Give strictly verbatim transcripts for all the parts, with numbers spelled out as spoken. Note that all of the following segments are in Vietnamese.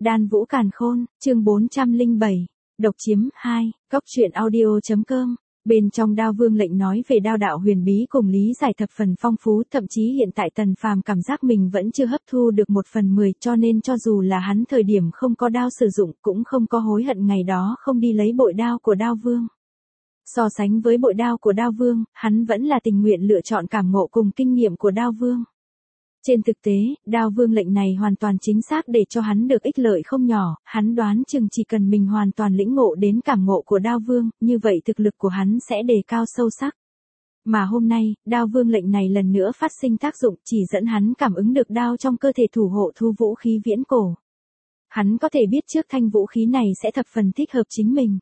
Đan Vũ Càn Khôn, chương bốn trăm lẻ bảy, độc chiếm hai, góc truyện audio.com. Bên trong Đao Vương lệnh nói về đao đạo huyền bí cùng lý giải thập phần phong phú, thậm chí hiện tại Tần Phàm cảm giác mình vẫn chưa hấp thu được một phần mười, cho nên cho dù là hắn thời điểm không có đao sử dụng cũng không có hối hận ngày đó không đi lấy bội đao của Đao Vương. So sánh với bội đao của Đao Vương, hắn vẫn là tình nguyện lựa chọn cảm ngộ cùng kinh nghiệm của Đao Vương. Trên thực tế, Đao Vương lệnh này hoàn toàn chính xác để cho hắn được ích lợi không nhỏ, hắn đoán chừng chỉ cần mình hoàn toàn lĩnh ngộ đến cảm ngộ của Đao Vương, như vậy thực lực của hắn sẽ đề cao sâu sắc. Mà hôm nay, Đao Vương lệnh này lần nữa phát sinh tác dụng, chỉ dẫn hắn cảm ứng được đao trong cơ thể thủ hộ thu vũ khí viễn cổ. Hắn có thể biết trước thanh vũ khí này sẽ thập phần thích hợp chính mình.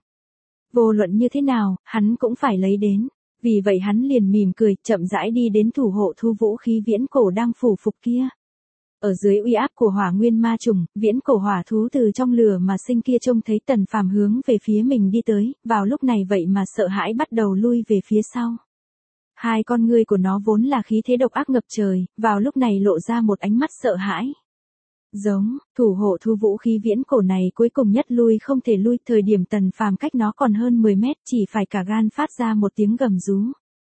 Vô luận như thế nào, hắn cũng phải lấy đến. Vì vậy hắn liền mỉm cười, chậm rãi đi đến thủ hộ thu vũ khí viễn cổ đang phủ phục kia. Ở dưới uy áp của hỏa nguyên ma trùng, viễn cổ hỏa thú từ trong lửa mà sinh kia trông thấy Tần Phàm hướng về phía mình đi tới, vào lúc này vậy mà sợ hãi bắt đầu lui về phía sau. Hai con ngươi của nó vốn là khí thế độc ác ngập trời, vào lúc này lộ ra một ánh mắt sợ hãi. Giống, thủ hộ thu vũ khí viễn cổ này cuối cùng nhất lui không thể lui, thời điểm Tần Phàm cách nó còn hơn mười mét, chỉ phải cả gan phát ra một tiếng gầm rú.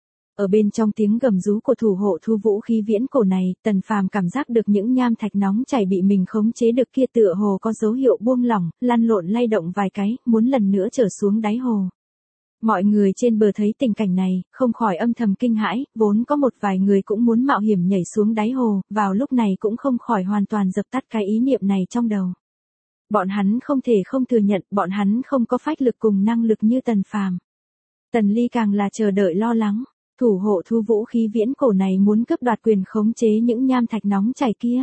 Ở bên trong tiếng gầm rú của thủ hộ thu vũ khí viễn cổ này, Tần Phàm cảm giác được những nham thạch nóng chảy bị mình khống chế được kia tựa hồ có dấu hiệu buông lỏng, lăn lộn lay động vài cái, muốn lần nữa trở xuống đáy hồ. Mọi người trên bờ thấy tình cảnh này, không khỏi âm thầm kinh hãi, vốn có một vài người cũng muốn mạo hiểm nhảy xuống đáy hồ, vào lúc này cũng không khỏi hoàn toàn dập tắt cái ý niệm này trong đầu. Bọn hắn không thể không thừa nhận, bọn hắn không có phách lực cùng năng lực như Tần Phàm. Tần Ly càng là chờ đợi lo lắng, thủ hộ thu vũ khí viễn cổ này muốn cướp đoạt quyền khống chế những nham thạch nóng chảy kia.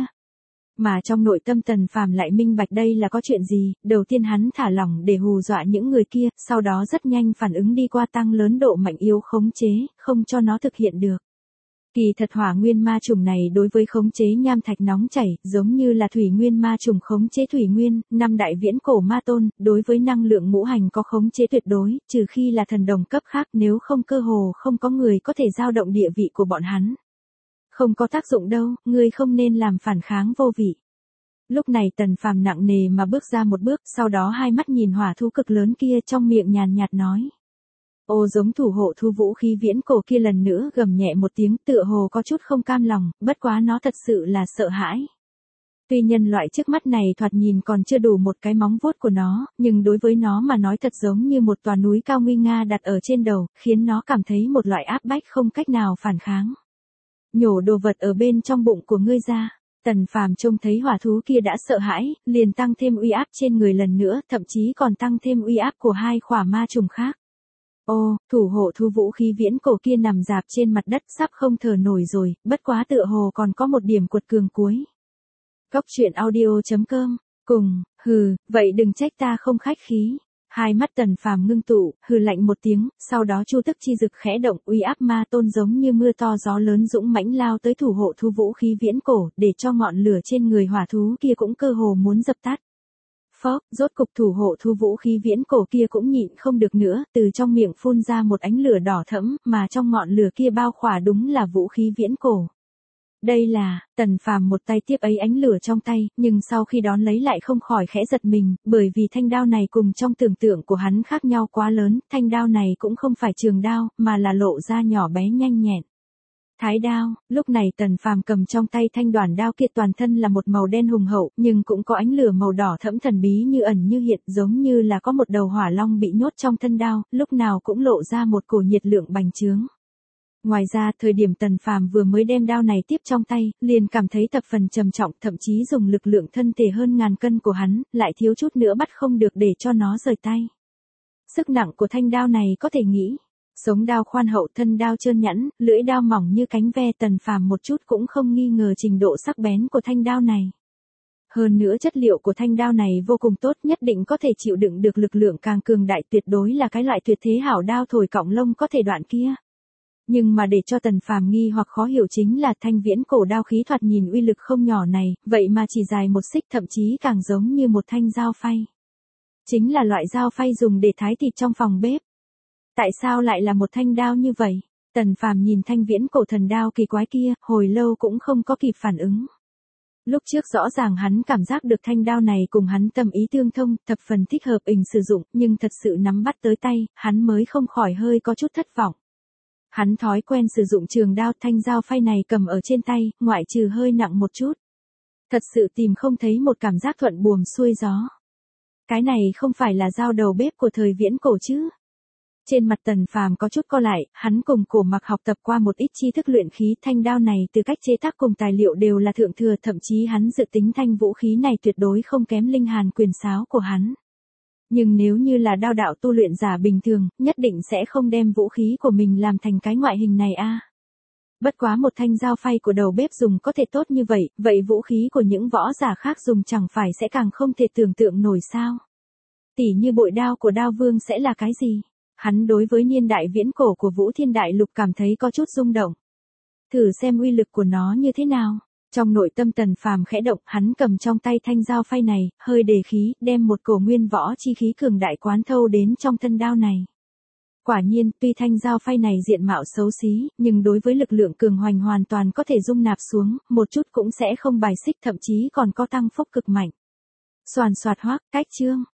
Mà trong nội tâm Tần Phàm lại minh bạch đây là có chuyện gì, đầu tiên hắn thả lỏng để hù dọa những người kia, sau đó rất nhanh phản ứng đi qua tăng lớn độ mạnh yếu khống chế, không cho nó thực hiện được. Kỳ thật hỏa nguyên ma trùng này đối với khống chế nham thạch nóng chảy, giống như là thủy nguyên ma trùng khống chế thủy nguyên, năm đại viễn cổ ma tôn, đối với năng lượng ngũ hành có khống chế tuyệt đối, trừ khi là thần đồng cấp khác, nếu không cơ hồ không có người có thể dao động địa vị của bọn hắn. Không có tác dụng đâu, ngươi không nên làm phản kháng vô vị. Lúc này Tần Phàm nặng nề mà bước ra một bước, sau đó hai mắt nhìn hỏa thú cực lớn kia trong miệng nhàn nhạt nói. Ô giống thủ hộ thu vũ khí viễn cổ kia lần nữa gầm nhẹ một tiếng, tựa hồ có chút không cam lòng, bất quá nó thật sự là sợ hãi. Tuy nhân loại trước mắt này thoạt nhìn còn chưa đủ một cái móng vuốt của nó, nhưng đối với nó mà nói thật giống như một tòa núi cao nguy nga đặt ở trên đầu, khiến nó cảm thấy một loại áp bách không cách nào phản kháng. Nhổ đồ vật ở bên trong bụng của ngươi ra. Tần Phàm trông thấy hỏa thú kia đã sợ hãi, liền tăng thêm uy áp trên người lần nữa, thậm chí còn tăng thêm uy áp của hai khỏa ma trùng khác. Ô, thủ hộ thu vũ khí viễn cổ kia nằm rạp trên mặt đất sắp không thở nổi rồi, bất quá tựa hồ còn có một điểm cuột cường cuối. Góc truyện audio.com, cùng, hừ, vậy đừng trách ta không khách khí. Hai mắt Tần Phàm ngưng tụ, hừ lạnh một tiếng, sau đó chu tức chi dực khẽ động, uy áp ma tôn giống như mưa to gió lớn dũng mãnh lao tới thủ hộ thu vũ khí viễn cổ, để cho ngọn lửa trên người hỏa thú kia cũng cơ hồ muốn dập tắt. Phốc, rốt cục thủ hộ thu vũ khí viễn cổ kia cũng nhịn không được nữa, từ trong miệng phun ra một ánh lửa đỏ thẫm, mà trong ngọn lửa kia bao khỏa đúng là vũ khí viễn cổ. Đây là, Tần Phàm một tay tiếp ấy ánh lửa trong tay, nhưng sau khi đón lấy lại không khỏi khẽ giật mình, bởi vì thanh đao này cùng trong tưởng tượng của hắn khác nhau quá lớn, thanh đao này cũng không phải trường đao, mà là lộ ra nhỏ bé nhanh nhẹn. Thái đao, lúc này Tần Phàm cầm trong tay thanh đoản đao kia toàn thân là một màu đen hùng hậu, nhưng cũng có ánh lửa màu đỏ thẫm thần bí như ẩn như hiện, giống như là có một đầu hỏa long bị nhốt trong thân đao, lúc nào cũng lộ ra một cổ nhiệt lượng bành trướng. Ngoài ra, thời điểm Tần Phàm vừa mới đem đao này tiếp trong tay, liền cảm thấy thập phần trầm trọng, thậm chí dùng lực lượng thân thể hơn ngàn cân của hắn, lại thiếu chút nữa bắt không được để cho nó rời tay. Sức nặng của thanh đao này có thể nghĩ, sống đao khoan hậu, thân đao trơn nhẵn, lưỡi đao mỏng như cánh ve, Tần Phàm một chút cũng không nghi ngờ trình độ sắc bén của thanh đao này. Hơn nữa chất liệu của thanh đao này vô cùng tốt, nhất định có thể chịu đựng được lực lượng càng cường đại, tuyệt đối là cái loại tuyệt thế hảo đao thổi cọng lông có thể đoạn kia. Nhưng mà để cho Tần Phàm nghi hoặc khó hiểu chính là thanh viễn cổ đao khí thoạt nhìn uy lực không nhỏ này, vậy mà chỉ dài một xích, thậm chí càng giống như một thanh dao phay. Chính là loại dao phay dùng để thái thịt trong phòng bếp. Tại sao lại là một thanh đao như vậy? Tần Phàm nhìn thanh viễn cổ thần đao kỳ quái kia, hồi lâu cũng không có kịp phản ứng. Lúc trước rõ ràng hắn cảm giác được thanh đao này cùng hắn tâm ý tương thông, thập phần thích hợp ình sử dụng, nhưng thật sự nắm bắt tới tay, hắn mới không khỏi hơi có chút thất vọng. Hắn thói quen sử dụng trường đao, thanh dao phay này cầm ở trên tay, ngoại trừ hơi nặng một chút. Thật sự tìm không thấy một cảm giác thuận buồm xuôi gió. Cái này không phải là dao đầu bếp của thời viễn cổ chứ? Trên mặt Tần Phàm có chút co lại, hắn cùng Cổ Mặc học tập qua một ít tri thức luyện khí, thanh đao này từ cách chế tác cùng tài liệu đều là thượng thừa, thậm chí hắn dự tính thanh vũ khí này tuyệt đối không kém linh hàn quyền sáo của hắn. Nhưng nếu như là đao đạo tu luyện giả bình thường, nhất định sẽ không đem vũ khí của mình làm thành cái ngoại hình này a. Bất quá một thanh dao phay của đầu bếp dùng có thể tốt như vậy, vậy vũ khí của những võ giả khác dùng chẳng phải sẽ càng không thể tưởng tượng nổi sao? Tỉ như bội đao của Đao Vương sẽ là cái gì? Hắn đối với niên đại viễn cổ của Vũ Thiên Đại Lục cảm thấy có chút rung động. Thử xem uy lực của nó như thế nào. Trong nội tâm Tần Phàm khẽ động, hắn cầm trong tay thanh dao phay này, hơi đề khí, đem một cổ nguyên võ chi khí cường đại quán thâu đến trong thân đao này. Quả nhiên, tuy thanh dao phay này diện mạo xấu xí, nhưng đối với lực lượng cường hoành hoàn toàn có thể dung nạp xuống, một chút cũng sẽ không bài xích, thậm chí còn có tăng phúc cực mạnh. Xoàn xoạt hoác, cách chương.